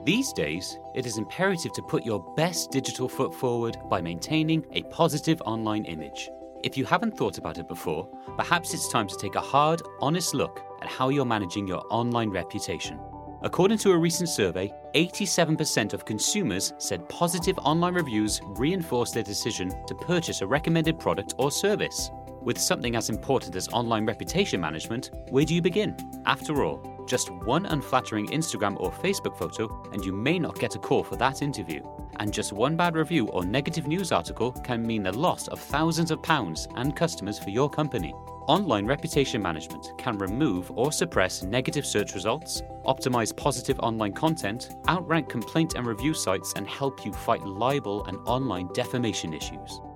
These days, it is imperative to put your best digital foot forward by maintaining a positive online image. If you haven't thought about it before, perhaps it's time to take a hard, honest look at how you're managing your online reputation. According to a recent survey, 87% of consumers said positive online reviews reinforce their decision to purchase a recommended product or service. With something as important as online reputation management, where do you begin? After all, just one unflattering Instagram or Facebook photo and you may not get a call for that interview. And just one bad review or negative news article can mean the loss of thousands of pounds and customers for your company. Online reputation management can remove or suppress negative search results, optimize positive online content, outrank complaint and review sites, and help you fight libel and online defamation issues.